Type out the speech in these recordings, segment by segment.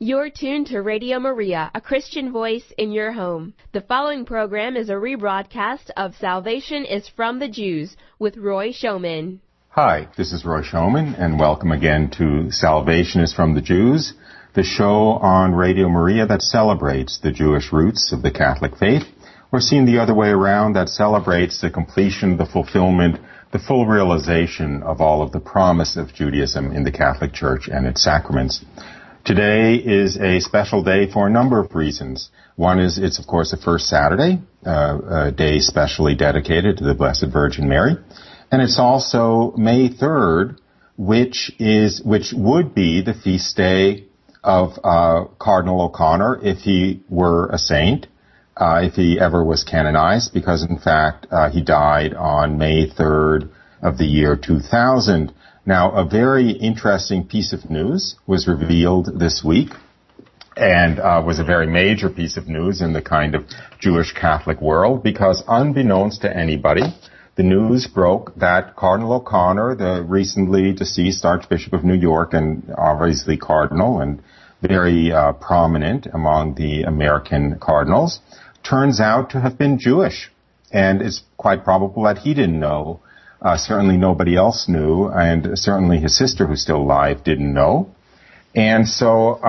You're tuned to Radio Maria, a Christian voice in your home. The following program is a rebroadcast of Salvation is from the Jews with Roy Schoeman. Hi, this is Roy Schoeman, and welcome again to Salvation is from the Jews, the show on Radio Maria that celebrates the Jewish roots of the Catholic faith, or seen the other way around, that celebrates the completion, the fulfillment, the full realization of all of the promise of Judaism in the Catholic Church and its sacraments. Today is a special day for a number of reasons. One is it's, of course, the first Saturday, a day specially dedicated to the Blessed Virgin Mary. And it's also May 3rd, which would be the feast day of Cardinal O'Connor if he were a saint, if he ever was canonized, because, in fact, he died on May 3rd of the year 2000. Now, a very interesting piece of news was revealed this week, and was a very major piece of news in the kind of Jewish Catholic world, because unbeknownst to anybody, the news broke that Cardinal O'Connor, the recently deceased Archbishop of New York and obviously Cardinal and very prominent among the American cardinals, turns out to have been Jewish. And it's quite probable that he didn't know. Certainly nobody else knew, and certainly his sister, who's still alive, didn't know. And so,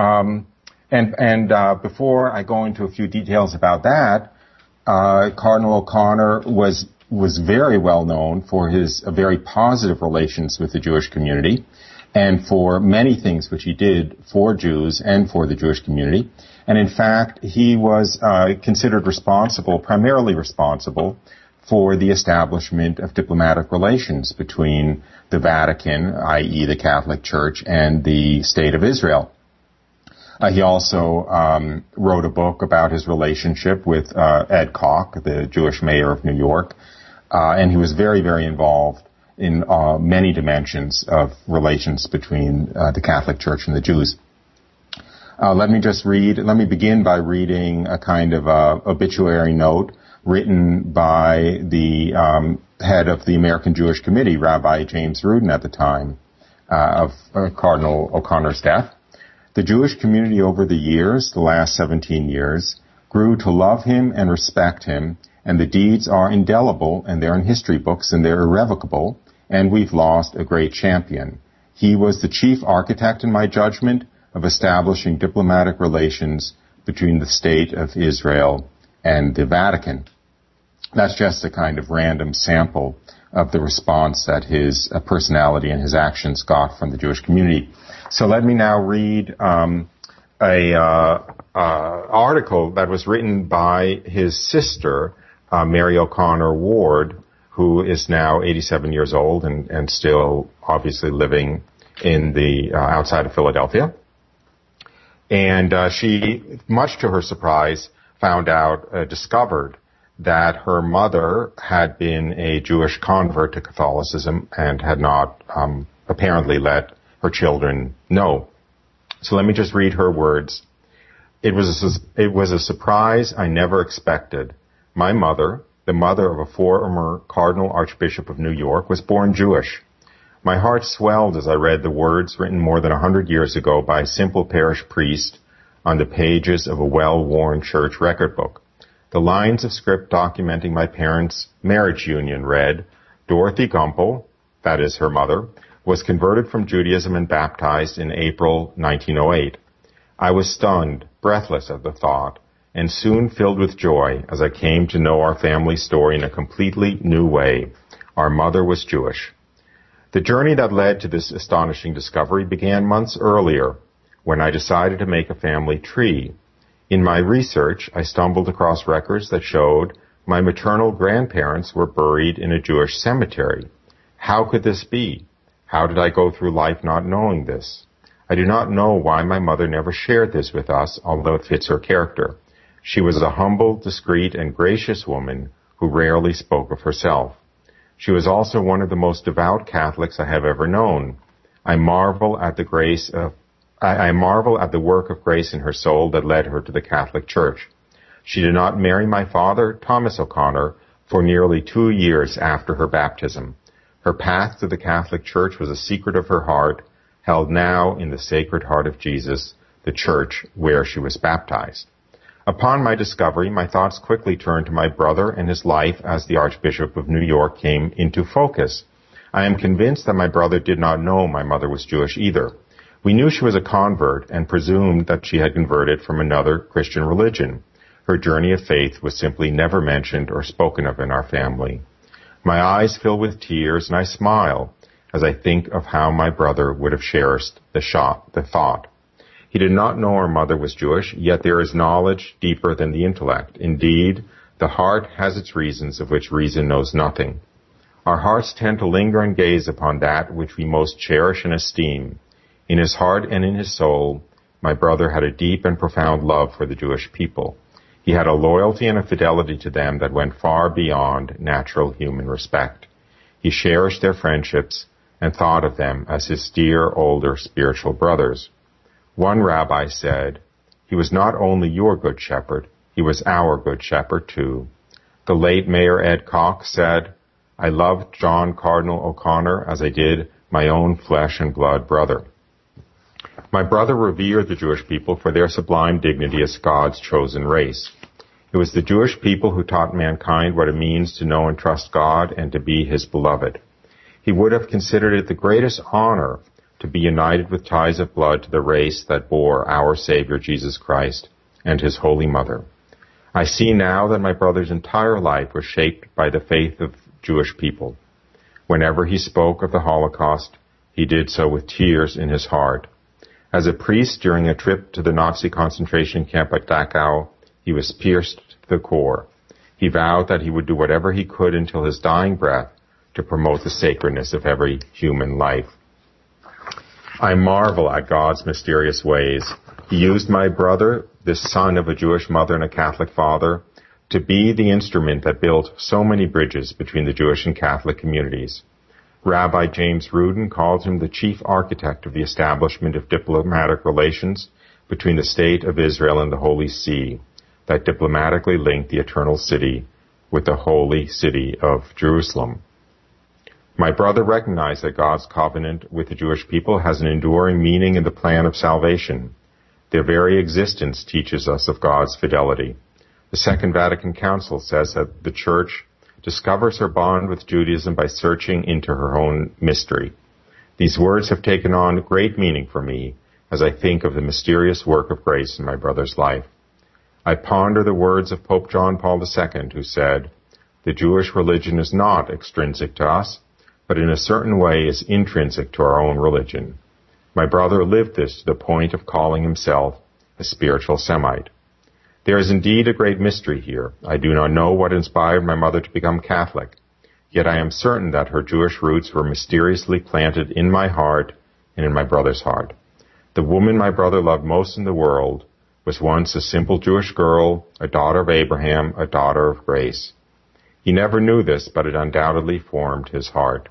before I go into a few details about that, Cardinal O'Connor was very well known for his very positive relations with the Jewish community, and for many things which he did for Jews and for the Jewish community. And in fact, he was considered primarily responsible, for the establishment of diplomatic relations between the Vatican, i.e. the Catholic Church, and the State of Israel. He also wrote a book about his relationship with Ed Koch, the Jewish mayor of New York, and he was very, very involved in many dimensions of relations between the Catholic Church and the Jews. Let me begin by reading a kind of obituary note written by the head of the American Jewish Committee, Rabbi James Rudin, at the time of Cardinal O'Connor's death. The Jewish community over the years, the last 17 years, grew to love him and respect him, and the deeds are indelible, and they're in history books, and they're irrevocable, and we've lost a great champion. He was the chief architect, in my judgment, of establishing diplomatic relations between the State of Israel and the Vatican. That's just a kind of random sample of the response that his personality and his actions got from the Jewish community. So let me now read a article that was written by his sister, Mary O'Connor Ward, who is now 87 years old and still obviously living in the outside of Philadelphia. And she, much to her surprise, discovered that her mother had been a Jewish convert to Catholicism and had not apparently let her children know. So let me just read her words. It was a surprise I never expected. My mother, the mother of a former Cardinal Archbishop of New York, was born Jewish. My heart swelled as I read the words written more than 100 years ago by a simple parish priest on the pages of a well-worn church record book. The lines of script documenting my parents' marriage union read, Dorothy Gumpel, that is her mother, was converted from Judaism and baptized in April 1908. I was stunned, breathless at the thought, and soon filled with joy as I came to know our family story in a completely new way. Our mother was Jewish. The journey that led to this astonishing discovery began months earlier, when I decided to make a family tree. In my research, I stumbled across records that showed my maternal grandparents were buried in a Jewish cemetery. How could this be? How did I go through life not knowing this? I do not know why my mother never shared this with us, although it fits her character. She was a humble, discreet, and gracious woman who rarely spoke of herself. She was also one of the most devout Catholics I have ever known. I marvel at the work of grace in her soul that led her to the Catholic Church. She did not marry my father, Thomas O'Connor, for nearly 2 years after her baptism. Her path to the Catholic Church was a secret of her heart, held now in the Sacred Heart of Jesus the church where she was baptized. Upon my discovery, my thoughts quickly turned to my brother and his life as the Archbishop of New York came into focus. I am convinced that my brother did not know my mother was Jewish either. We knew she was a convert and presumed that she had converted from another Christian religion. Her journey of faith was simply never mentioned or spoken of in our family. My eyes fill with tears and I smile as I think of how my brother would have cherished the thought. He did not know our mother was Jewish, yet there is knowledge deeper than the intellect. Indeed, the heart has its reasons of which reason knows nothing. Our hearts tend to linger and gaze upon that which we most cherish and esteem. In his heart and in his soul, my brother had a deep and profound love for the Jewish people. He had a loyalty and a fidelity to them that went far beyond natural human respect. He cherished their friendships and thought of them as his dear older spiritual brothers. One rabbi said, "He was not only your good shepherd, he was our good shepherd too." The late Mayor Ed Koch said, "I loved John Cardinal O'Connor as I did my own flesh and blood brother." My brother revered the Jewish people for their sublime dignity as God's chosen race. It was the Jewish people who taught mankind what it means to know and trust God and to be his beloved. He would have considered it the greatest honor to be united with ties of blood to the race that bore our Savior Jesus Christ and his Holy Mother. I see now that my brother's entire life was shaped by the faith of Jewish people. Whenever he spoke of the Holocaust, he did so with tears in his heart. As a priest during a trip to the Nazi concentration camp at Dachau, he was pierced to the core. He vowed that he would do whatever he could until his dying breath to promote the sacredness of every human life. I marvel at God's mysterious ways. He used my brother, the son of a Jewish mother and a Catholic father, to be the instrument that built so many bridges between the Jewish and Catholic communities. Rabbi James Rudin called him the chief architect of the establishment of diplomatic relations between the State of Israel and the Holy See that diplomatically linked the Eternal City with the Holy City of Jerusalem. My brother recognized that God's covenant with the Jewish people has an enduring meaning in the plan of salvation. Their very existence teaches us of God's fidelity. The Second Vatican Council says that the Church discovers her bond with Judaism by searching into her own mystery. These words have taken on great meaning for me as I think of the mysterious work of grace in my brother's life. I ponder the words of Pope John Paul II, who said, "The Jewish religion is not extrinsic to us, but in a certain way is intrinsic to our own religion." My brother lived this to the point of calling himself a spiritual Semite. There is indeed a great mystery here. I do not know what inspired my mother to become Catholic, yet I am certain that her Jewish roots were mysteriously planted in my heart and in my brother's heart. The woman my brother loved most in the world was once a simple Jewish girl, a daughter of Abraham, a daughter of grace. He never knew this, but it undoubtedly formed his heart.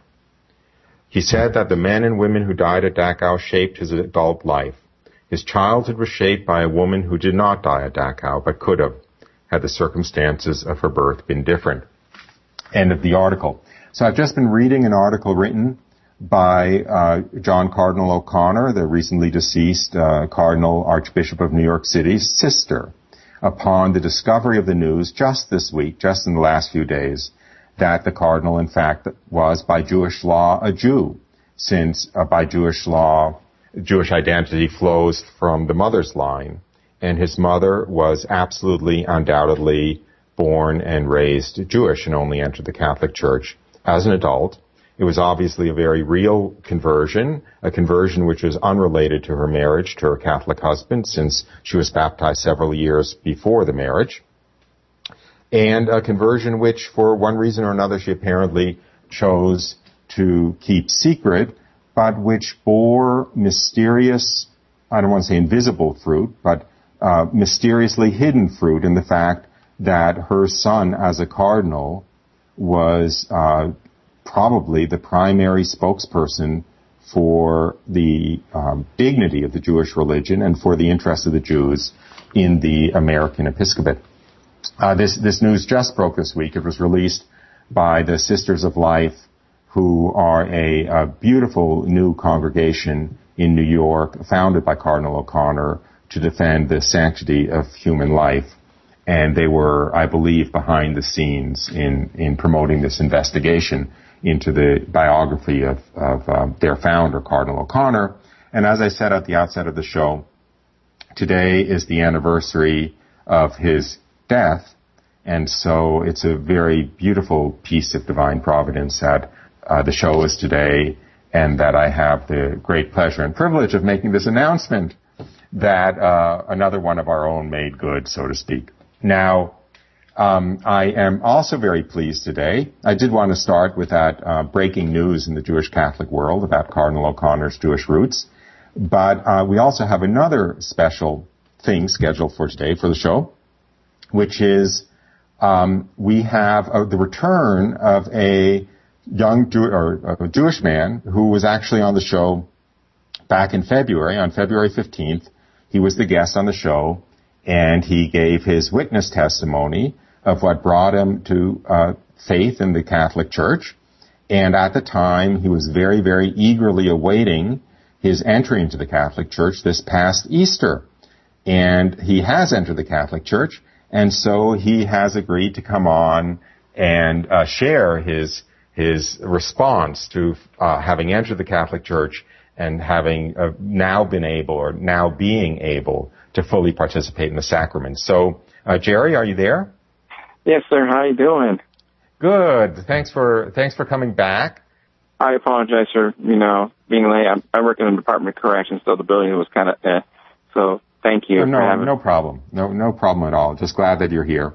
He said that the men and women who died at Dachau shaped his adult life. His childhood was shaped by a woman who did not die at Dachau, but could have, had the circumstances of her birth been different. End of the article. So I've just been reading an article written by John Cardinal O'Connor, the recently deceased Cardinal Archbishop of New York City's sister, upon the discovery of the news just this week, just in the last few days, that the cardinal, in fact, was by Jewish law a Jew, since by Jewish law, Jewish identity flows from the mother's line, and his mother was absolutely, undoubtedly born and raised Jewish and only entered the Catholic Church as an adult. It was obviously a very real conversion, a conversion which was unrelated to her marriage to her Catholic husband, since she was baptized several years before the marriage, and a conversion which, for one reason or another, she apparently chose to keep secret, but which bore mysterious, I don't want to say invisible fruit, but mysteriously hidden fruit in the fact that her son, as a cardinal, was probably the primary spokesperson for the dignity of the Jewish religion and for the interests of the Jews in the American episcopate. This news just broke this week. It was released by the Sisters of Life, who are a beautiful new congregation in New York, founded by Cardinal O'Connor, to defend the sanctity of human life. And they were, I believe, behind the scenes in promoting this investigation into the biography of their founder, Cardinal O'Connor. And as I said at the outset of the show, today is the anniversary of his death. And so it's a very beautiful piece of divine providence that the show is today, and that I have the great pleasure and privilege of making this announcement that another one of our own made good, so to speak. Now, I am also very pleased today. I did want to start with that breaking news in the Jewish Catholic world about Cardinal O'Connor's Jewish roots. But we also have another special thing scheduled for today for the show, which is we have the return of a young a Jewish man who was actually on the show back in February, on February 15th. He was the guest on the show, and he gave his witness testimony of what brought him to faith in the Catholic Church. And at the time, he was very, very eagerly awaiting his entry into the Catholic Church this past Easter. And he has entered the Catholic Church, and so he has agreed to come on and share his response to having entered the Catholic Church and having now being able to fully participate in the sacraments. So, Jerry, are you there? Yes, sir. How you doing? Good. Thanks for coming back. I apologize for being late. I work in the Department of Corrections, so the building was kind of so thank you. No problem. No problem at all. Just glad that you're here.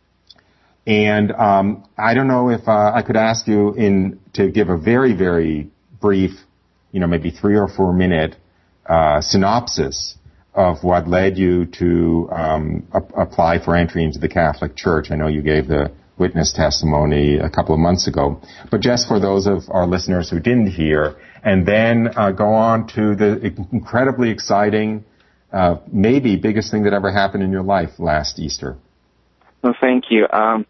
And I don't know if I could ask you to give a very, very brief, maybe 3 or 4 minute synopsis of what led you to apply for entry into the Catholic Church. I know you gave the witness testimony a couple of months ago, but just for those of our listeners who didn't hear, and then go on to the incredibly exciting, maybe biggest thing that ever happened in your life last Easter. Well, thank you.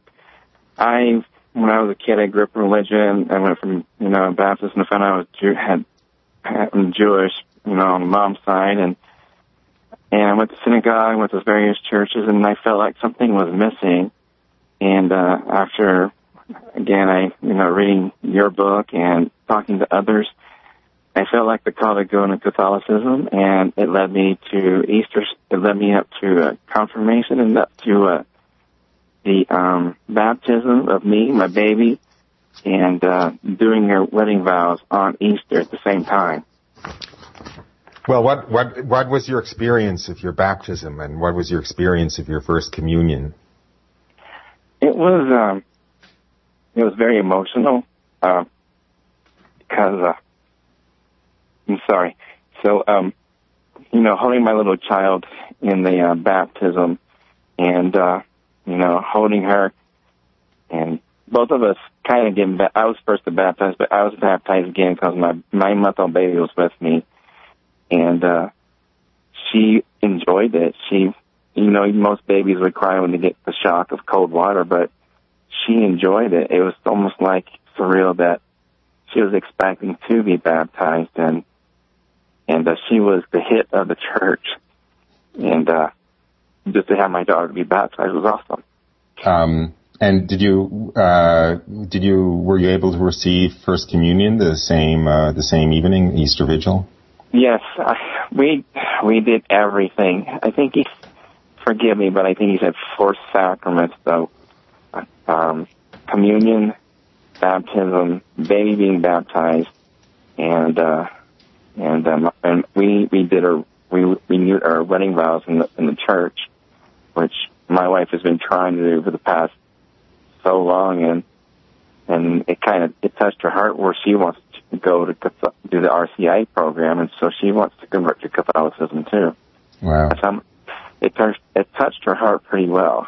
When I was a kid, I grew up in religion. I went from, Baptist, and I found out I'm Jewish, on the mom's side, and I went to synagogue, went to various churches, and I felt like something was missing. And after, again, reading your book and talking to others, I felt like the call to go into Catholicism, and it led me to Easter. It led me up to confirmation and up to the baptism of me, my baby, and doing your wedding vows on Easter at the same time. Well, what was your experience of your baptism, and what was your experience of your first communion? It was very emotional because I'm sorry. So holding my little child in the baptism, and holding her, and both of us kind of getting I was first to baptize, but I was baptized again because my 9-month-old baby was with me, and she enjoyed it. She, most babies would cry when they get the shock of cold water, but she enjoyed it. It was almost like surreal that she was expecting to be baptized, and she was the hit of the church, and just to have my daughter be baptized was awesome. And were you able to receive First Communion the same evening, Easter Vigil? Yes, we did everything. I think forgive me, but I think he said 4 sacraments though. Communion, baptism, baby being baptized, and we renewed our wedding vows in the church, which my wife has been trying to do for the past so long, and it touched her heart where she wants to go to do the RCI program, and so she wants to convert to Catholicism too. Wow! It touched her heart pretty well.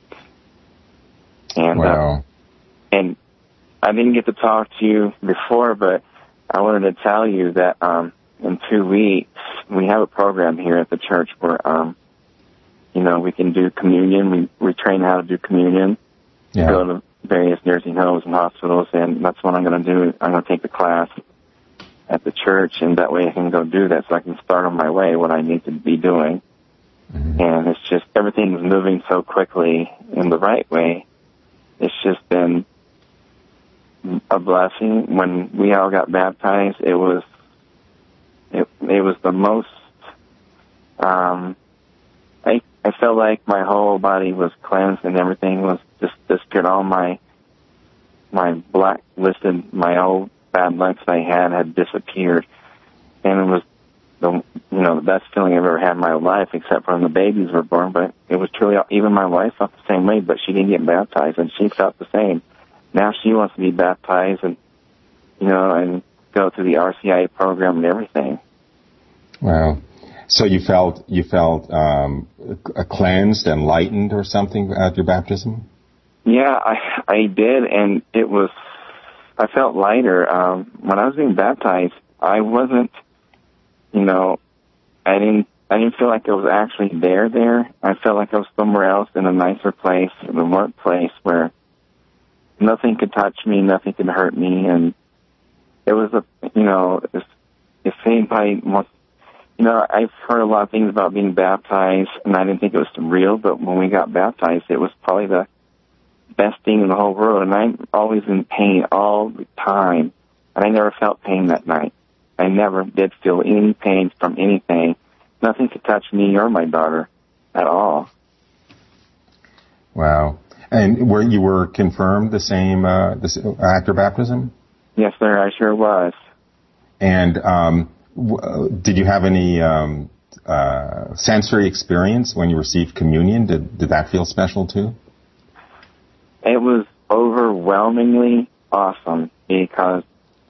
And wow. And I didn't get to talk to you before, but I wanted to tell you that in 2 weeks we have a program here at the church where we can do communion. We train how to do communion. Yeah. Go to various nursing homes and hospitals, and that's what I'm going to do. I'm going to take the class at the church, and that way I can go do that so I can start on my way what I need to be doing. And it's just, everything's moving so quickly in the right way. It's just been a blessing. When we all got baptized, it was the most, I felt like my whole body was cleansed and everything was just disappeared. All my blacklisted, my old bad luck I had disappeared. And it was the best feeling I've ever had in my life, except for when the babies were born. But it was truly, even my wife felt the same way, but she didn't get baptized, and she felt the same. Now she wants to be baptized and, and go through the RCIA program and everything. Wow. So you felt cleansed and lightened or something at your baptism? Yeah, I did, and I felt lighter. When I was being baptized, I wasn't, I didn't feel like I was actually there. I felt like I was somewhere else in a nicer place, in a warm place where nothing could touch me, nothing could hurt me, and it was if anybody wants, I've heard a lot of things about being baptized, and I didn't think it was real, but when we got baptized, it was probably the best thing in the whole world, and I'm always in pain all the time, and I never felt pain that night. I never did feel any pain from anything. Nothing could touch me or my daughter at all. Wow. And you were confirmed the same after baptism? Yes, sir, I sure was. And did you have any sensory experience when you received communion? Did that feel special too? It was overwhelmingly awesome because,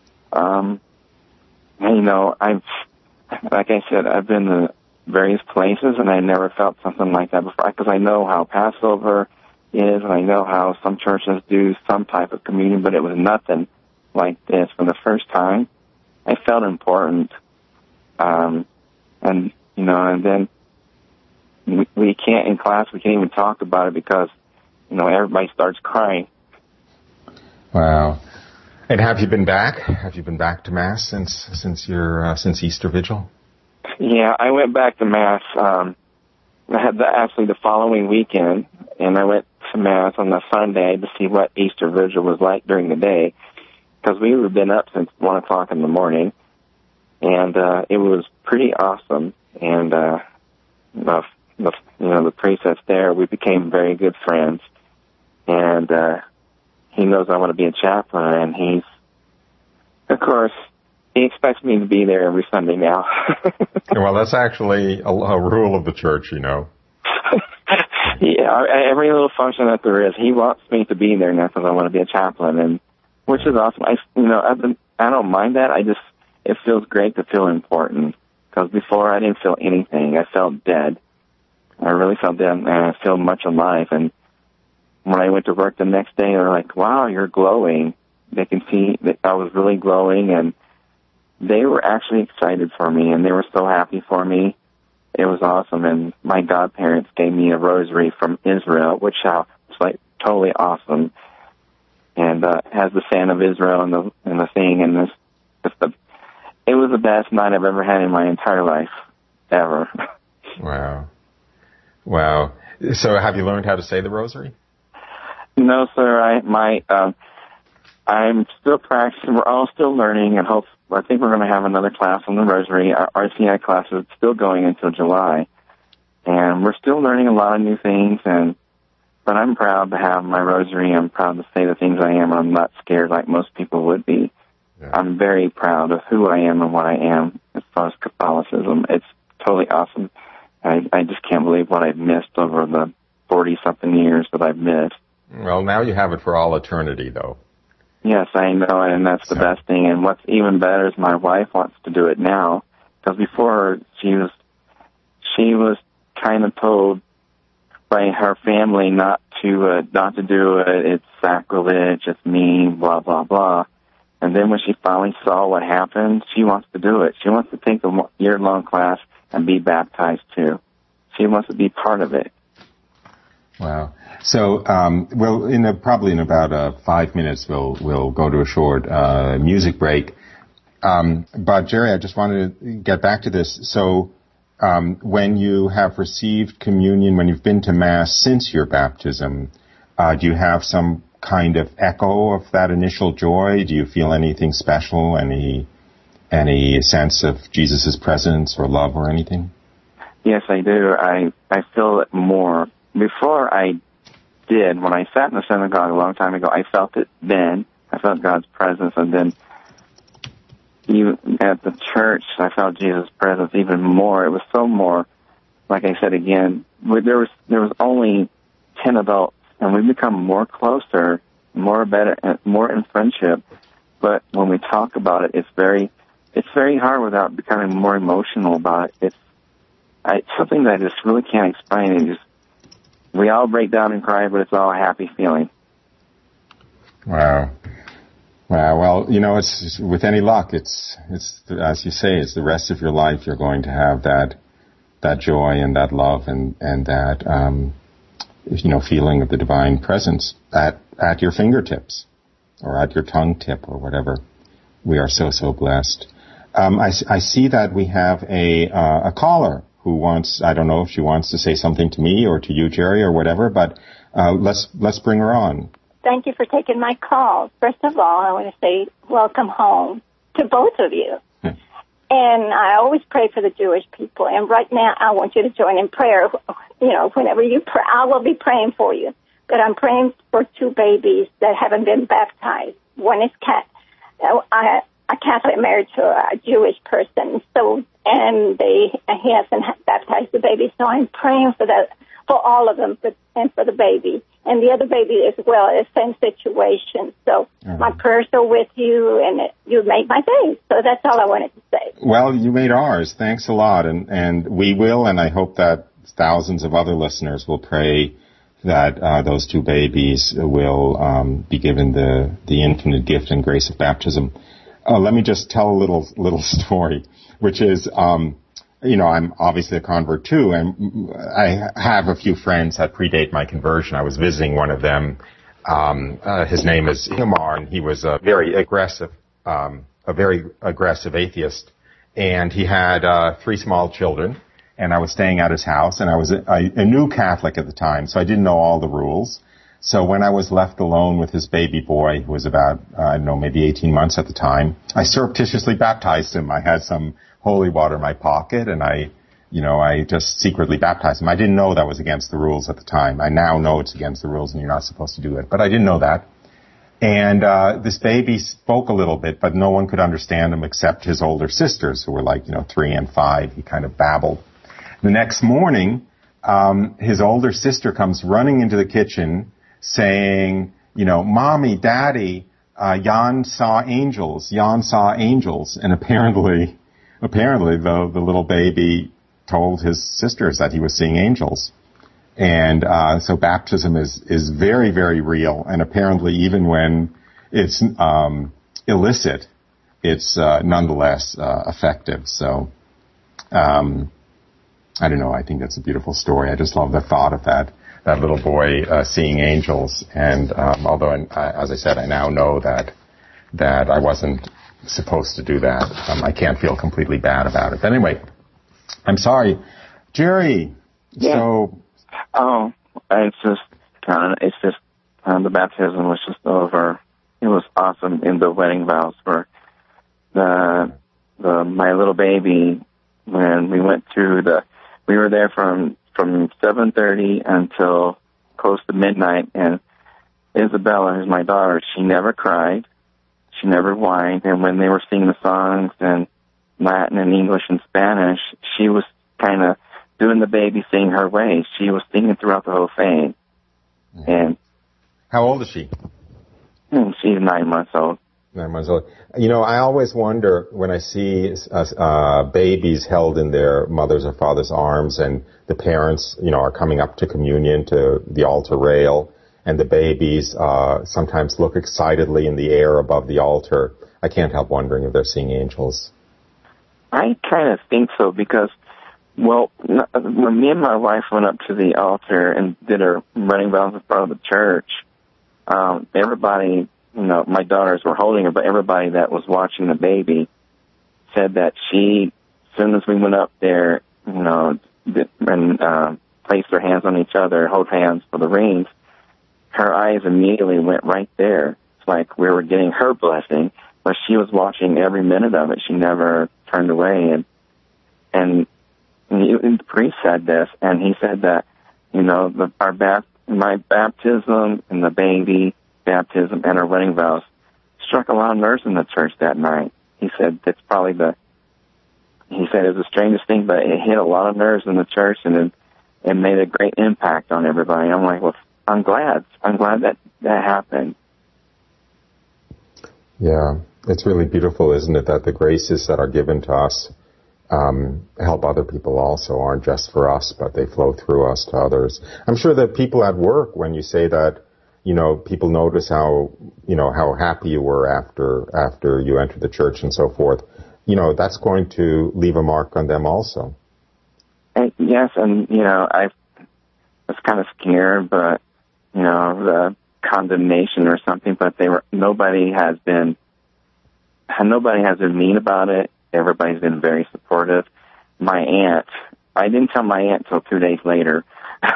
like I said, I've been to various places and I never felt something like that before, because I know how Passover is and I know how some churches do some type of communion, but it was nothing like this. For the first time, I felt important. And then we can't, in class, we can't even talk about it because, everybody starts crying. Wow. And have you been back? Have you been back to Mass since Easter Vigil? Yeah, I went back to Mass. I had actually the following weekend, and I went to Mass on the Sunday to see what Easter Vigil was like during the day, because we had been up since 1 o'clock in the morning, and it was pretty awesome. And the priest that's there, we became very good friends, and he knows I want to be a chaplain, and he's, of course, he expects me to be there every Sunday now. Well, that's actually a rule of the church, Yeah, every little function that there is, he wants me to be there now because I want to be a chaplain, and which is awesome. I don't mind that. It feels great to feel important, because before I didn't feel anything. I felt dead. I really felt dead, and I feel much alive. And when I went to work the next day, they're like, "Wow, you're glowing." They can see that I was really glowing, and they were actually excited for me, and they were so happy for me. It was awesome, and my godparents gave me a rosary from Israel, which was like totally awesome, and has the fan of Israel and the thing, and it was the best night I've ever had in my entire life, ever. Wow. So have you learned how to say the rosary? No, sir. I'm still practicing. We're all still learning, and I think we're going to have another class on the rosary. Our RCI class is still going until July, and we're still learning a lot of new things. But I'm proud to have my rosary. I'm proud to say the things I am. I'm not scared like most people would be. Yeah. I'm very proud of who I am and what I am as far as Catholicism. It's totally awesome. I just can't believe what I've missed over the 40-something years that I've missed. Well, now you have it for all eternity, though. Yes, I know, and that's the best thing. And what's even better is my wife wants to do it now, because before she was kind of told by her family not to do it. It's sacrilege. It's mean. Blah blah blah. And then when she finally saw what happened, she wants to do it. She wants to take a year-long class and be baptized too. She wants to be part of it. Wow. So, probably in about 5 minutes, we'll go to a short music break. But Jerry, I just wanted to get back to this. So, when you have received communion, when you've been to Mass since your baptism, do you have some kind of echo of that initial joy? Do you feel anything special, any sense of Jesus' presence or love or anything? Yes, I do. I feel it more. Before I did, when I sat in the synagogue a long time ago, I felt it then. I felt God's presence, and then even at the church, I felt Jesus' presence even more. It was so more, like I said again, there was only 10 adults, and we become more closer, more in friendship. But when we talk about it, it's very hard without becoming more emotional about it. It's something that I just really can't explain. We all break down and cry, but it's all a happy feeling. Wow. Well, it's with any luck, it's as you say, it's the rest of your life you're going to have that joy and that love and that feeling of the divine presence at your fingertips or at your tongue tip or whatever. We are so blessed. I see that we have a caller who wants, I don't know if she wants to say something to me or to you, Jerry, or whatever, but let's bring her on. Thank you for taking my call. First of all, I want to say welcome home to both of you. And I always pray for the Jewish people. And right now, I want you to join in prayer. Whenever you pray, I will be praying for you. But I'm praying for two babies that haven't been baptized. One is a Catholic married to a Jewish person. And he hasn't baptized the baby. So I'm praying for that, for all of them, and for the baby. And the other baby as well, the same situation. So my prayers are with you, and you made my day. So that's all I wanted to say. Well, you made ours. Thanks a lot. And we will, and I hope that thousands of other listeners will pray that those two babies will be given the infinite gift and grace of baptism. Let me just tell a little story, which is, I'm obviously a convert too, and I have a few friends that predate my conversion. I was visiting one of them. His name is Himar, and he was a very aggressive atheist, and he had 3 small children. And I was staying at his house, and I was a new Catholic at the time, so I didn't know all the rules. So when I was left alone with his baby boy, who was about, maybe 18 months at the time, I surreptitiously baptized him. I had some holy water in my pocket, and I just secretly baptized him. I didn't know that was against the rules at the time. I now know it's against the rules and you're not supposed to do it, but I didn't know that. And this baby spoke a little bit, but no one could understand him except his older sisters, who were 3 and 5. He kind of babbled. The next morning, his older sister comes running into the kitchen saying, Mommy, Daddy, Jan saw angels. And apparently the little baby told his sisters that he was seeing angels. And so baptism is very, very real. And apparently even when it's illicit, it's nonetheless effective. So I don't know. I think that's a beautiful story. I just love the thought of that little boy seeing angels. And although, as I said, I now know that I wasn't supposed to do that, I can't feel completely bad about it. But anyway, I'm sorry, Jerry. Yeah. So, it's just the baptism was just over. It was awesome. In the wedding vows for my little baby, when we went through we were there from 7:30 until close to midnight, and Isabella, who's my daughter, she never cried, she never whined, and when they were singing the songs in Latin and English and Spanish, she was kind of doing the baby sing her way. She was singing throughout the whole thing. And how old is she? She's 9 months old. 9 months old. I always wonder when I see babies held in their mother's or father's arms, and the parents, are coming up to communion, to the altar rail, and the babies sometimes look excitedly in the air above the altar. I can't help wondering if they're seeing angels. I kind of think so, because, when me and my wife went up to the altar and did our running vows in front of the church, everybody, my daughters were holding her, but everybody that was watching the baby said that as soon as we went up there, and place their hands on each other, hold hands for the rings, her eyes immediately went right there. It's like we were getting her blessing, but she was watching every minute of it. She never turned away. And the priest said this, and he said that, my baptism and the baby baptism and our wedding vows struck a lot of nerves in the church that night. He said it was the strangest thing, but it hit a lot of nerves in the church, and it made a great impact on everybody. I'm like, well, I'm glad that happened. Yeah, it's really beautiful, isn't it, that the graces that are given to us help other people also, aren't just for us, but they flow through us to others. I'm sure that people at work, when you say that, people notice how happy you were after you entered the church and so forth, that's going to leave a mark on them also. Yes, and, I was kind of scared, but, the condemnation or something, but nobody has been mean about it. Everybody's been very supportive. My aunt, I didn't tell my aunt till 2 days later,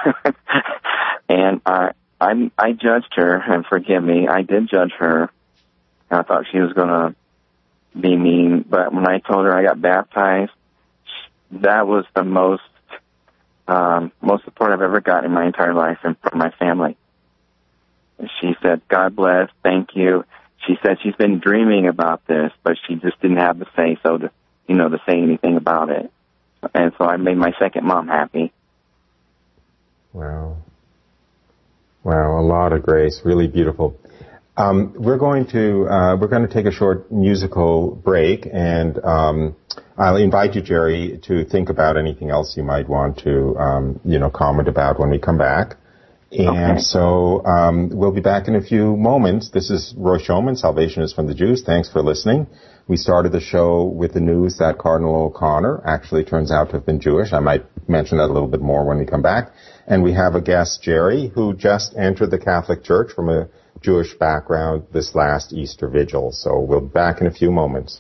and I judged her, and forgive me, I did judge her. I thought she was going to be mean, but when I told her I got baptized, that was the most support I've ever got in my entire life and from my family. She said, God bless, thank you. She said she's been dreaming about this, but she just didn't have the say so to say anything about it. And so I made my second mom happy. Wow, a lot of grace, really beautiful. We're going to take a short musical break, and I'll invite you, Jerry, to think about anything else you might want to comment about when we come back. And okay. So we'll be back in a few moments. This is Roy Schoeman, Salvation is from the Jews. Thanks for listening. We started the show with the news that Cardinal O'Connor actually turns out to have been Jewish. I might mention that a little bit more when we come back. And we have a guest, Jerry, who just entered the Catholic Church from a Jewish background this last Easter Vigil. So we'll be back in a few moments.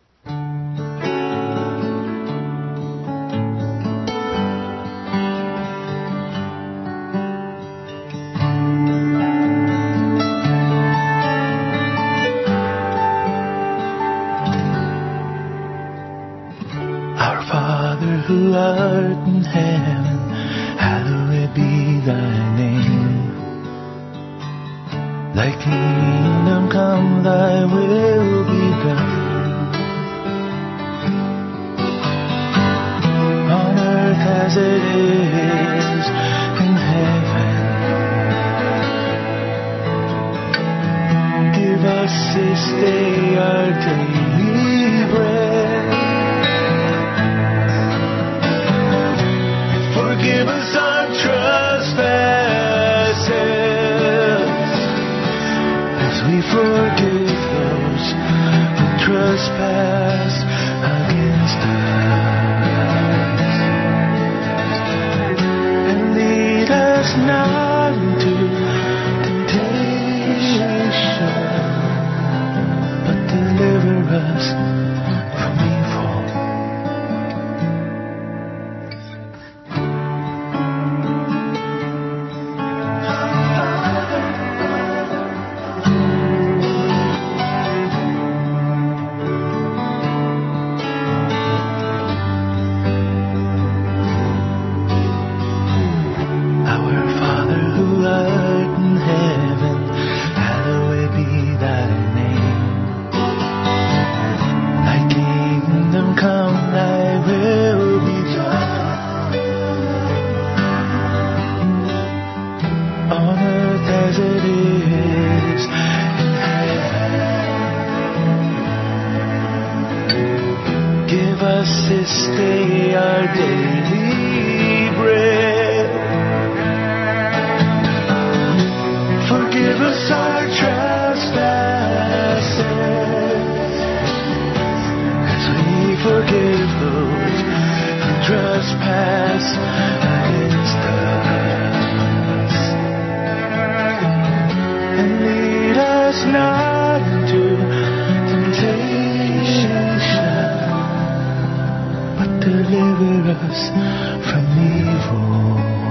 Who art in heaven, hallowed be thy name. Thy kingdom come, thy will be done, on earth as it is in heaven. Give us this day our daily bread. Forgive us our trespasses, as we forgive those who trespass against us. And lead us not into temptation, but deliver us from evil. This day our daily bread. Forgive us our trespasses, as we forgive those who trespass against us. And lead us not into temptation, deliver us from evil.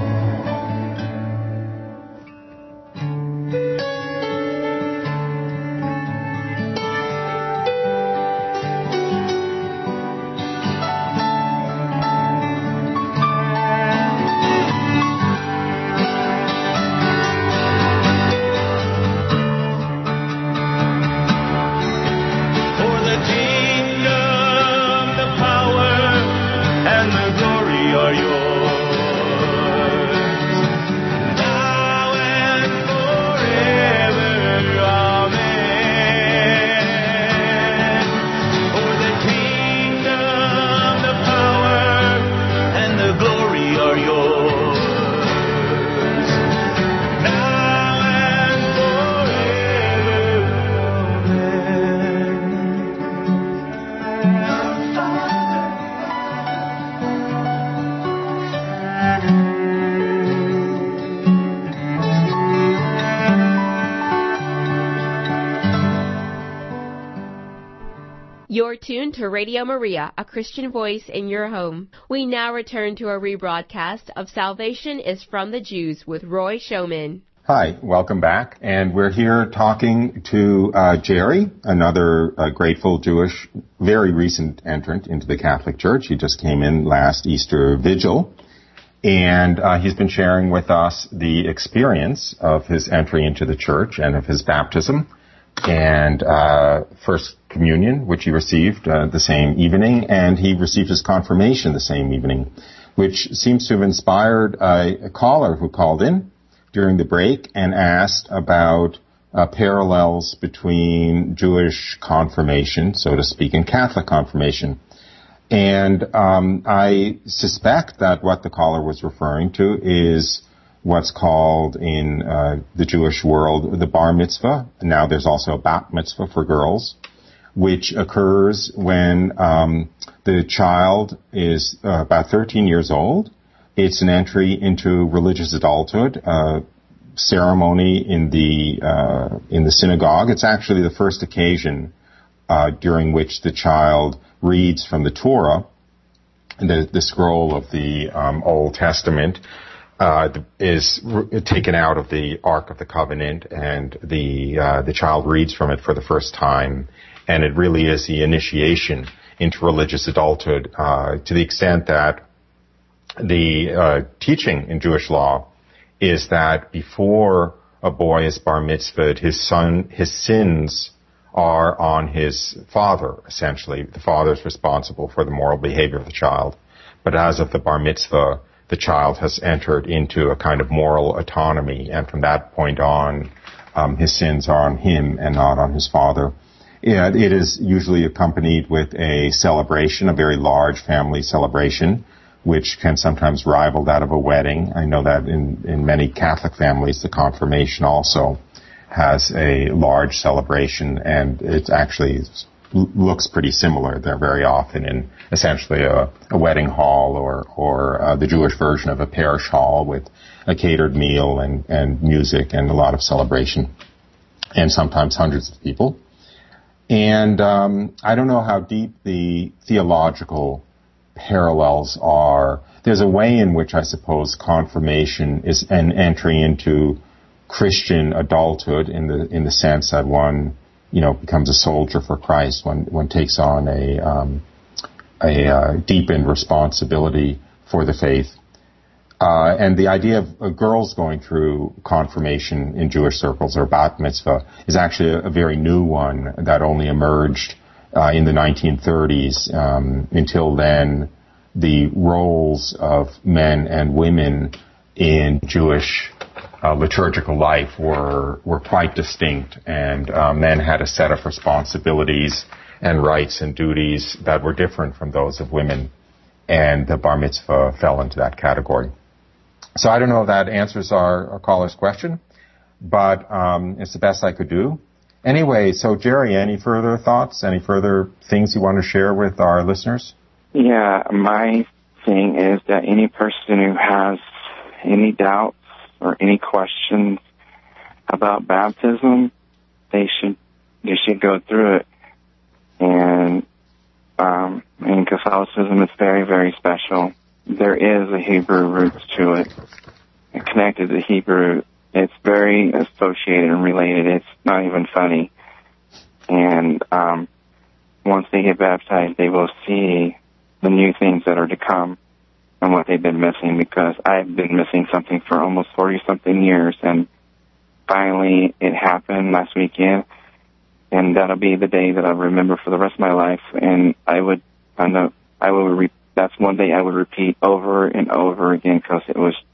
You're tuned to Radio Maria, a Christian voice in your home. We now return to a rebroadcast of Salvation is from the Jews with Roy Showman. Hi, welcome back. And we're here talking to Jerry, another grateful Jewish, very recent entrant into the Catholic Church. He just came in last Easter Vigil. And he's been sharing with us the experience of his entry into the Church and of his baptism and First Communion, which he received the same evening, and he received his confirmation the same evening, which seems to have inspired a caller who called in during the break and asked about parallels between Jewish confirmation, so to speak, and Catholic confirmation. And I suspect that what the caller was referring to is what's called in the Jewish world the bar mitzvah. Now there's also a bat mitzvah for girls, which occurs when the child is about 13 years old. It's an entry into religious adulthood, ceremony in the synagogue. It's actually the first occasion during which the child reads from the Torah, the scroll of the Old Testament, is taken out of the Ark of the Covenant, and the child reads from it for the first time, and it really is the initiation into religious adulthood, to the extent that the teaching in Jewish law is that before a boy is bar mitzvahed, his sins are on his father, essentially. The father is responsible for the moral behavior of the child. But as of the bar mitzvah, the child has entered into a kind of moral autonomy, and from that point on, his sins are on him and not on his father. It is usually accompanied with a celebration, a very large family celebration, which can sometimes rival that of a wedding. I know that in many Catholic families, the confirmation also has a large celebration, and it actually looks pretty similar. They're very often in essentially a wedding hall or the Jewish version of a parish hall with a catered meal and music and a lot of celebration, and sometimes hundreds of people. And I don't know how deep the theological parallels are. There's a way in which I suppose confirmation is an entry into Christian adulthood in the sense that one, becomes a soldier for Christ. One takes on a deepened responsibility for the faith. And the idea of girls going through confirmation in Jewish circles, or bat mitzvah, is actually a very new one that only emerged in the 1930s. Until then, the roles of men and women in Jewish liturgical life were quite distinct, and men had a set of responsibilities and rights and duties that were different from those of women, and the bar mitzvah fell into that category. So I don't know if that answers our caller's question, but it's the best I could do. Anyway, so Jerry, any further thoughts, any further things you want to share with our listeners? Yeah, my thing is that any person who has any doubts or any questions about baptism, they should go through it. And in Catholicism, it's very, very special. there is a Hebrew roots to it. Connected to Hebrew, it's very associated and related. It's not even funny. And once they get baptized, they will see the new things that are to come and what they've been missing, because I've been missing something for almost 40-something years, and finally it happened last weekend, and that'll be the day that I'll remember for the rest of my life. And that's one day I would repeat over and over again, because it was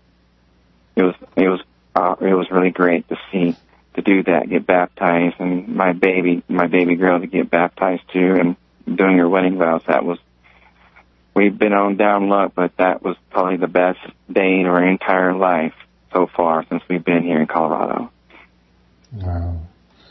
really great to do that, get baptized, and my baby girl to get baptized too, and doing her wedding vows. We've been on down luck, but that was probably the best day in our entire life so far since we've been here in Colorado. Wow.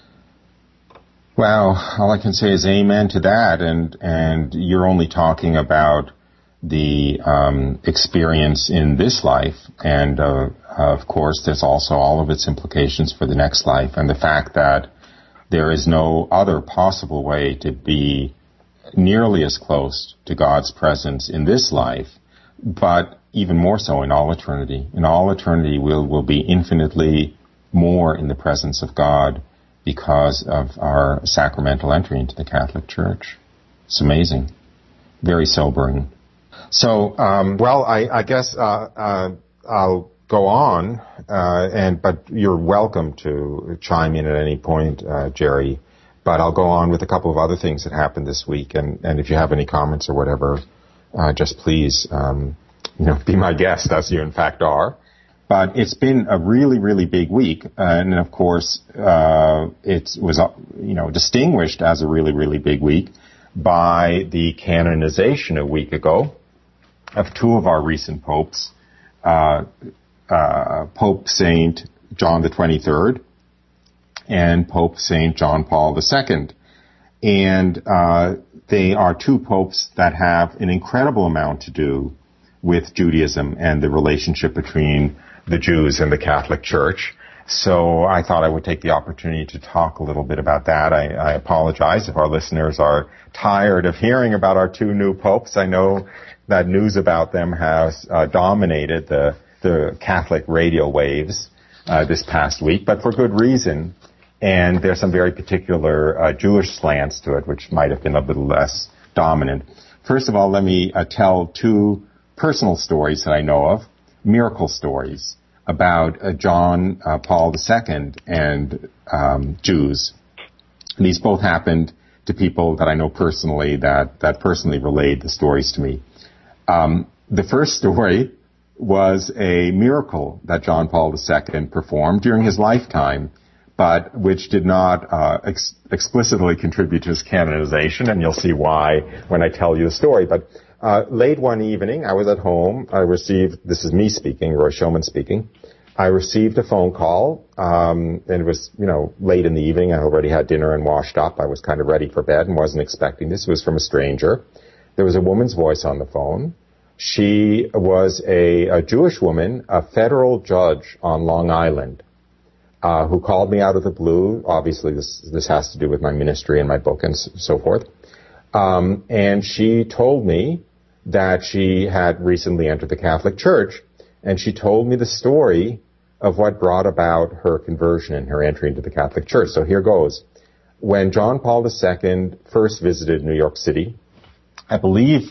Well, all I can say is amen to that, and you're only talking about the experience in this life, and of course there's also all of its implications for the next life, and the fact that there is no other possible way to be nearly as close to God's presence in this life, but even more so in all eternity. In all eternity we'll be infinitely more in the presence of God because of our sacramental entry into the Catholic Church. It's amazing. Very sobering. So, I guess I'll go on, but you're welcome to chime in at any point, Jerry. But I'll go on with a couple of other things that happened this week, and if you have any comments or whatever, just please, be my guest, as you in fact are. But it's been a really, really big week, and of course, it was, distinguished as a really, really big week by the canonization a week ago of two of our recent popes, Pope St. John the 23rd and Pope St. John Paul II. And they are two popes that have an incredible amount to do with Judaism and the relationship between the Jews and the Catholic Church. So I thought I would take the opportunity to talk a little bit about that. I apologize if our listeners are tired of hearing about our two new popes. I know that news about them has dominated the Catholic radio waves this past week, but for good reason. And there's some very particular Jewish slants to it, which might have been a little less dominant. First of all, let me tell two personal stories that I know of, miracle stories about John Paul II and Jews. And these both happened to people that I know personally that personally relayed the stories to me. The first story was a miracle that John Paul II performed during his lifetime, but which did not explicitly contribute to his canonization, and you'll see why when I tell you the story. But late one evening, I was at home. I received, this is me speaking, Roy Showman speaking, I received a phone call, and it was, late in the evening. I already had dinner and washed up. I was kind of ready for bed and wasn't expecting this. It was from a stranger. There was a woman's voice on the phone. She was a Jewish woman, a federal judge on Long Island, who called me out of the blue. Obviously, this has to do with my ministry and my book and so forth. And she told me that she had recently entered the Catholic Church, and she told me the story of what brought about her conversion and her entry into the Catholic Church. So here goes. When John Paul II first visited New York City, I believe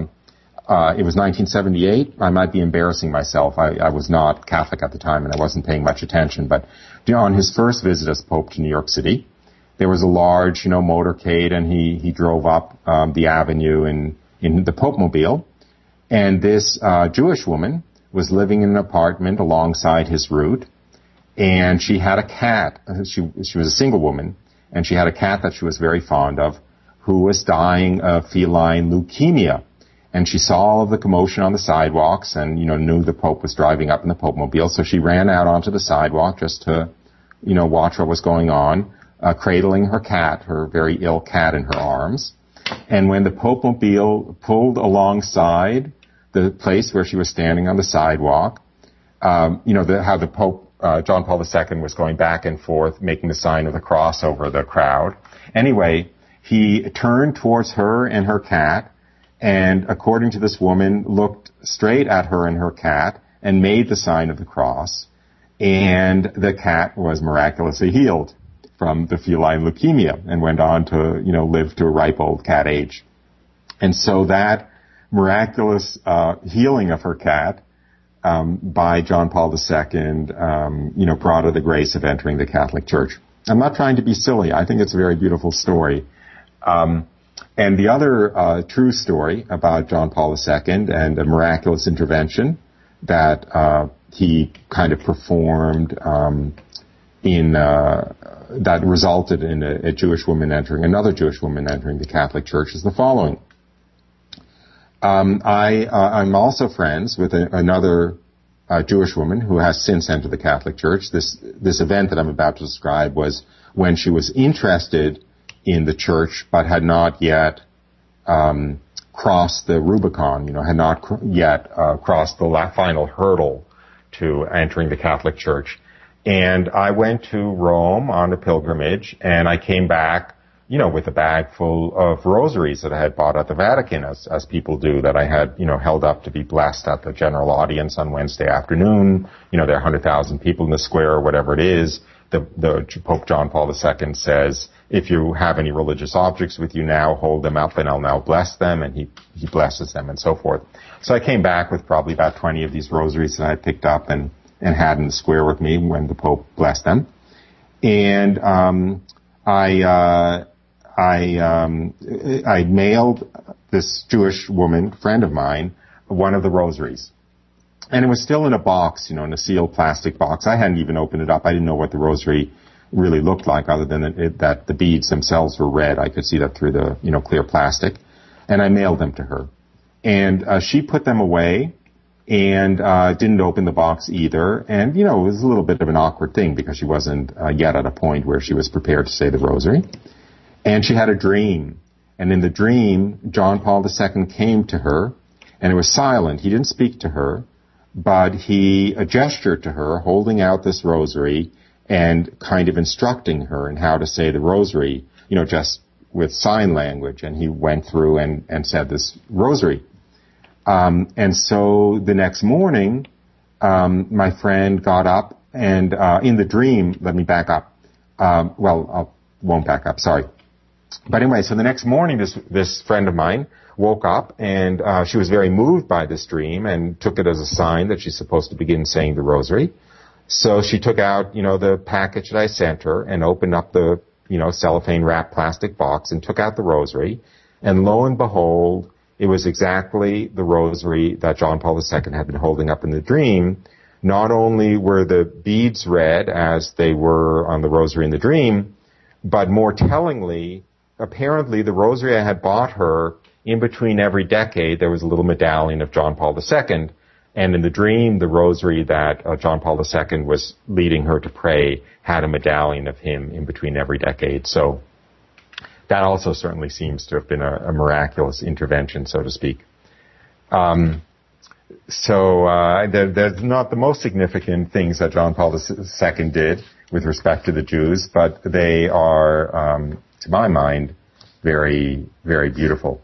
it was 1978. I might be embarrassing myself. I was not Catholic at the time, and I wasn't paying much attention. But on his first visit as Pope to New York City, there was a large, motorcade, and he drove up the avenue in the Pope-mobile. And this Jewish woman was living in an apartment alongside his route, and she had a cat. She was a single woman, and she had a cat that she was very fond of, who was dying of feline leukemia. And she saw all of the commotion on the sidewalks and, knew the Pope was driving up in the Pope-mobile. So she ran out onto the sidewalk just to, watch what was going on, cradling her cat, her very ill cat, in her arms. And when the Pope-mobile pulled alongside the place where she was standing on the sidewalk, how the Pope, John Paul II, was going back and forth, making the sign of the cross over the crowd. Anyway, he turned towards her and her cat, and according to this woman, looked straight at her and her cat and made the sign of the cross, and the cat was miraculously healed from the feline leukemia and went on to, live to a ripe old cat age. And so that miraculous healing of her cat by John Paul II, brought her the grace of entering the Catholic Church. I'm not trying to be silly. I think it's a very beautiful story. And the other true story about John Paul II and a miraculous intervention that he kind of performed that resulted in another Jewish woman entering the Catholic Church is the following. I'm also friends with another Jewish woman who has since entered the Catholic Church. This event that I'm about to describe was when she was interested in the church but had not yet crossed the Rubicon, had not yet crossed the final hurdle to entering the Catholic Church. And I went to Rome on a pilgrimage, and I came back, with a bag full of rosaries that I had bought at the Vatican, as people do, that I had, held up to be blessed at the general audience on Wednesday afternoon. There are 100,000 people in the square or whatever it is. The Pope John Paul II says, if you have any religious objects with you now, hold them up and I'll now bless them, and he blesses them and so forth. So I came back with probably about 20 of these rosaries that I picked up and had in the square with me when the Pope blessed them. And I mailed this Jewish woman, friend of mine, one of the rosaries. And it was still in a box, in a sealed plastic box. I hadn't even opened it up. I didn't know what the rosary really looked like, other than that the beads themselves were red. I could see that through the, clear plastic. And I mailed them to her. And she put them away and didn't open the box either. And, it was a little bit of an awkward thing because she wasn't yet at a point where she was prepared to say the rosary. And she had a dream. And in the dream, John Paul II came to her, and it was silent. He didn't speak to her, but he gestured to her, holding out this rosary and kind of instructing her in how to say the rosary, just with sign language. And he went through and said this rosary. And so the next morning, my friend got up and, in the dream, let me back up. I won't back up, sorry. But anyway, so the next morning, this friend of mine woke up, and she was very moved by this dream and took it as a sign that she's supposed to begin saying the rosary. So she took out, the package that I sent her and opened up the, cellophane wrapped plastic box and took out the rosary. And lo and behold, it was exactly the rosary that John Paul II had been holding up in the dream. Not only were the beads red as they were on the rosary in the dream, but more tellingly, apparently the rosary I had bought her, in between every decade, there was a little medallion of John Paul II. And in the dream, the rosary that John Paul II was leading her to pray had a medallion of him in between every decade. So that also certainly seems to have been a miraculous intervention, so to speak. There's not the most significant things that John Paul II did with respect to the Jews, but they are, to my mind, very, very beautiful.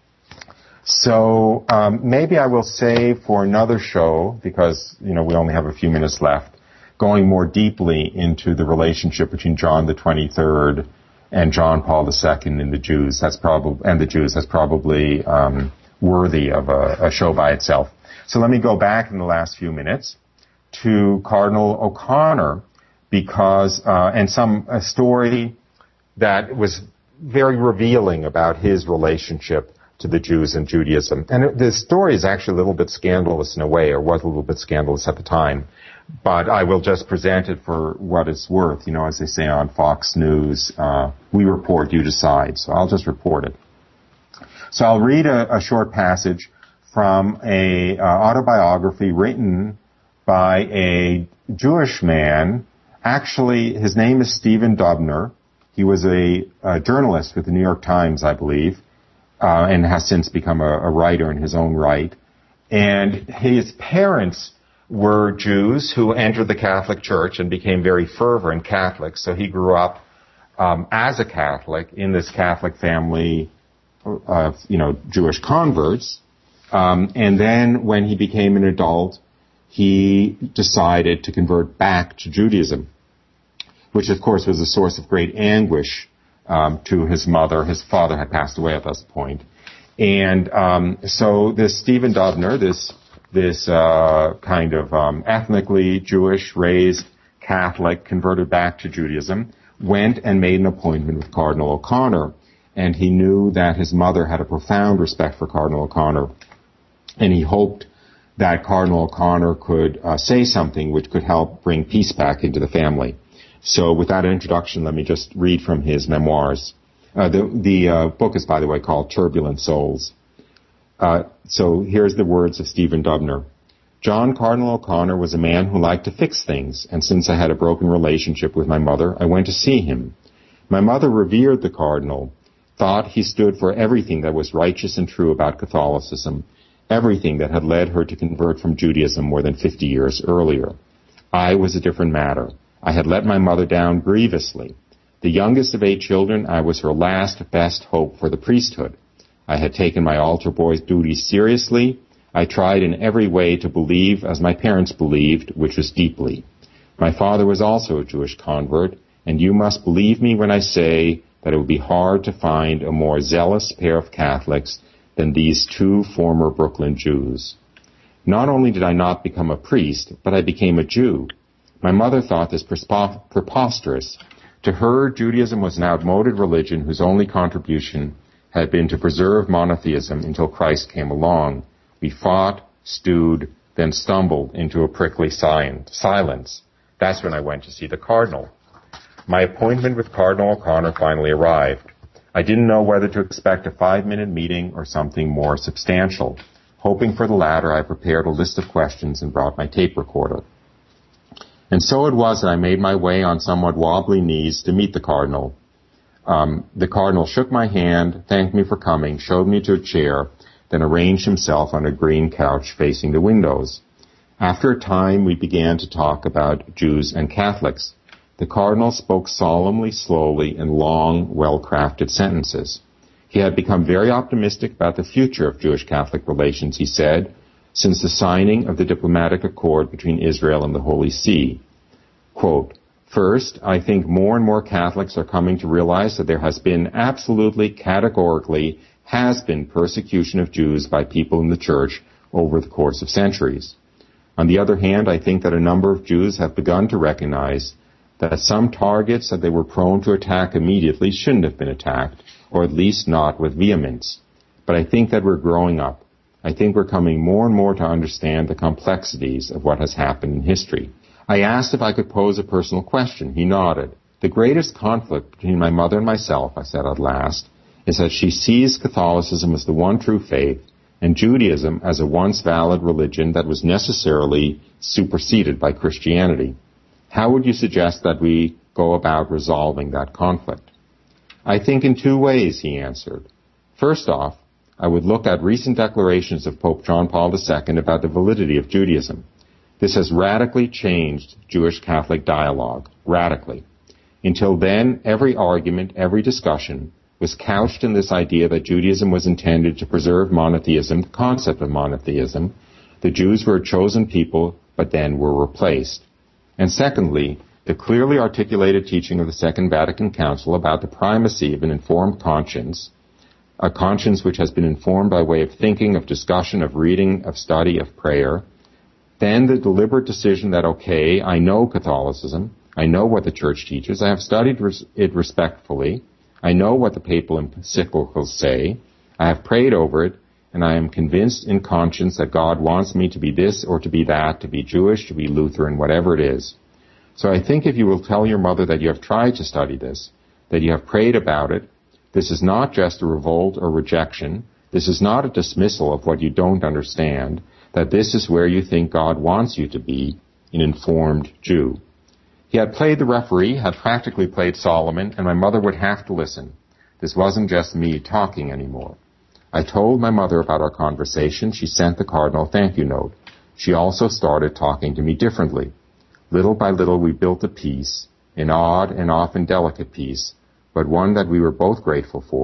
So maybe I will save for another show, because we only have a few minutes left, going more deeply into the relationship between John the 23rd and John Paul II and the Jews. That's probably worthy of a show by itself. So let me go back in the last few minutes to Cardinal O'Connor, because a story that was very revealing about his relationship to the Jews and Judaism. And the story is actually a little bit scandalous in a way, or was a little bit scandalous at the time. But I will just present it for what it's worth. As they say on Fox News, we report, you decide. So I'll just report it. So I'll read a short passage from a autobiography written by a Jewish man. Actually, his name is Stephen Dubner. He was a journalist with the New York Times, I believe, and has since become a writer in his own right. And his parents were Jews who entered the Catholic Church and became very fervent Catholics. So he grew up as a Catholic in this Catholic family Jewish converts. And then when he became an adult, he decided to convert back to Judaism, which of course was a source of great anguish to his mother. His father had passed away at this point. And so this Stephen Dubner, this kind of ethnically Jewish, raised Catholic, converted back to Judaism, went and made an appointment with Cardinal O'Connor. And he knew that his mother had a profound respect for Cardinal O'Connor. And he hoped that Cardinal O'Connor could say something which could help bring peace back into the family. So with that introduction, let me just read from his memoirs. The book is, by the way, called Turbulent Souls. So here's the words of Stephen Dubner. John Cardinal O'Connor was a man who liked to fix things, and since I had a broken relationship with my mother, I went to see him. My mother revered the Cardinal, thought he stood for everything that was righteous and true about Catholicism, everything that had led her to convert from Judaism more than 50 years earlier. I was a different matter. I had let my mother down grievously. The youngest of 8 children, I was her last best hope for the priesthood. I had taken my altar boy's duties seriously. I tried in every way to believe as my parents believed, which was deeply. My father was also a Jewish convert, and you must believe me when I say that it would be hard to find a more zealous pair of Catholics than these 2 former Brooklyn Jews. Not only did I not become a priest, but I became a Jew. My mother thought this preposterous. To her, Judaism was an outmoded religion whose only contribution had been to preserve monotheism until Christ came along. We fought, stewed, then stumbled into a prickly silence. That's when I went to see the Cardinal. My appointment with Cardinal O'Connor finally arrived. I didn't know whether to expect a 5-minute meeting or something more substantial. Hoping for the latter, I prepared a list of questions and brought my tape recorder. And so it was that I made my way on somewhat wobbly knees to meet the Cardinal. The Cardinal shook my hand, thanked me for coming, showed me to a chair, then arranged himself on a green couch facing the windows. After a time, we began to talk about Jews and Catholics. The Cardinal spoke solemnly, slowly, in long, well-crafted sentences. He had become very optimistic about the future of Jewish-Catholic relations, he said, since the signing of the diplomatic accord between Israel and the Holy See. Quote, first, I think more and more Catholics are coming to realize that there has been absolutely, categorically, has been persecution of Jews by people in the Church over the course of centuries. On the other hand, I think that a number of Jews have begun to recognize that some targets that they were prone to attack immediately shouldn't have been attacked, or at least not with vehemence. But I think that we're growing up. I think we're coming more and more to understand the complexities of what has happened in history. I asked if I could pose a personal question. He nodded. The greatest conflict between my mother and myself, I said at last, is that she sees Catholicism as the one true faith and Judaism as a once valid religion that was necessarily superseded by Christianity. How would you suggest that we go about resolving that conflict? I think in 2 ways, he answered. First off, I would look at recent declarations of Pope John Paul II about the validity of Judaism. This has radically changed Jewish-Catholic dialogue, radically. Until then, every argument, every discussion was couched in this idea that Judaism was intended to preserve monotheism, the concept of monotheism. The Jews were a chosen people, but then were replaced. And secondly, the clearly articulated teaching of the Second Vatican Council about the primacy of an informed conscience, a conscience which has been informed by way of thinking, of discussion, of reading, of study, of prayer. Then the deliberate decision that, okay, I know Catholicism, I know what the Church teaches, I have studied it respectfully, I know what the papal encyclicals say, I have prayed over it, and I am convinced in conscience that God wants me to be this or to be that, to be Jewish, to be Lutheran, whatever it is. So I think if you will tell your mother that you have tried to study this, that you have prayed about it, this is not just a revolt or rejection. This is not a dismissal of what you don't understand, that this is where you think God wants you to be, an informed Jew. He had played the referee, had practically played Solomon, and my mother would have to listen. This wasn't just me talking anymore. I told my mother about our conversation. She sent the Cardinal a thank you note. She also started talking to me differently. Little by little we built a peace, an odd and often delicate peace, but one that we were both grateful for,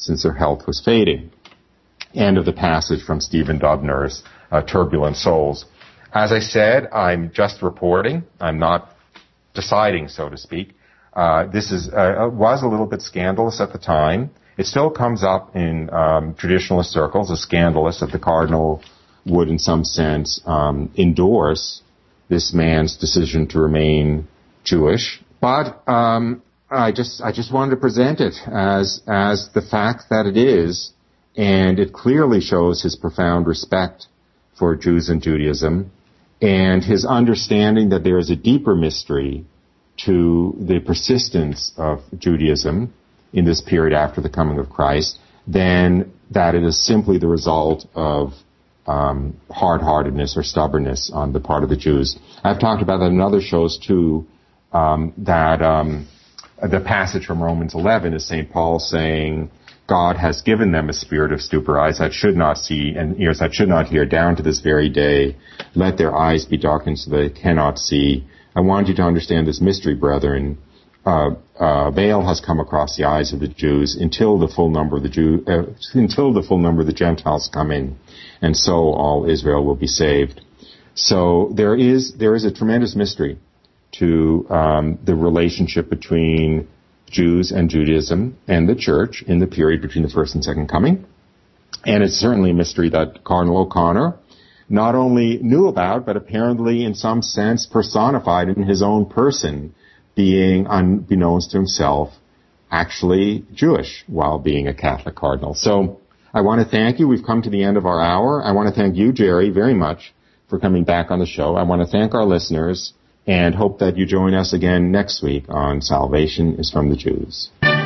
since their health was fading. End of the passage from Stephen Dubner's Turbulent Souls. As I said, I'm just reporting. I'm not deciding, so to speak. This was a little bit scandalous at the time. It still comes up in traditionalist circles as scandalous that the cardinal would, in some sense, endorse this man's decision to remain Jewish. But I just wanted to present it as the fact that it is, and it clearly shows his profound respect for Jews and Judaism, and his understanding that there is a deeper mystery to the persistence of Judaism in this period after the coming of Christ than that it is simply the result of hard-heartedness or stubbornness on the part of the Jews. I've talked about that in other shows too, that the passage from Romans 11 is St. Paul saying, God has given them a spirit of stupor, eyes that should not see and ears that should not hear, down to this very day. Let their eyes be darkened so they cannot see. I want you to understand this mystery, brethren. Veil has come across the eyes of the Jews until the full number of the Gentiles come in, and so all Israel will be saved. So there is a tremendous mystery to the relationship between Jews and Judaism and the Church in the period between the first and second coming. And it's certainly a mystery that Cardinal O'Connor not only knew about, but apparently in some sense personified in his own person, being, unbeknownst to himself, actually Jewish while being a Catholic cardinal. So I want to thank you. We've come to the end of our hour. I want to thank you, Jerry, very much for coming back on the show. I want to thank our listeners and hope that you join us again next week on Salvation is from the Jews.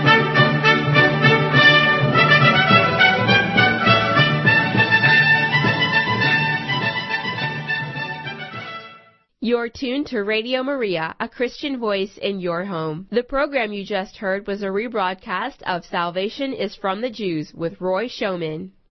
You're tuned to Radio Maria, a Christian voice in your home. The program you just heard was a rebroadcast of Salvation is from the Jews with Roy Schoeman.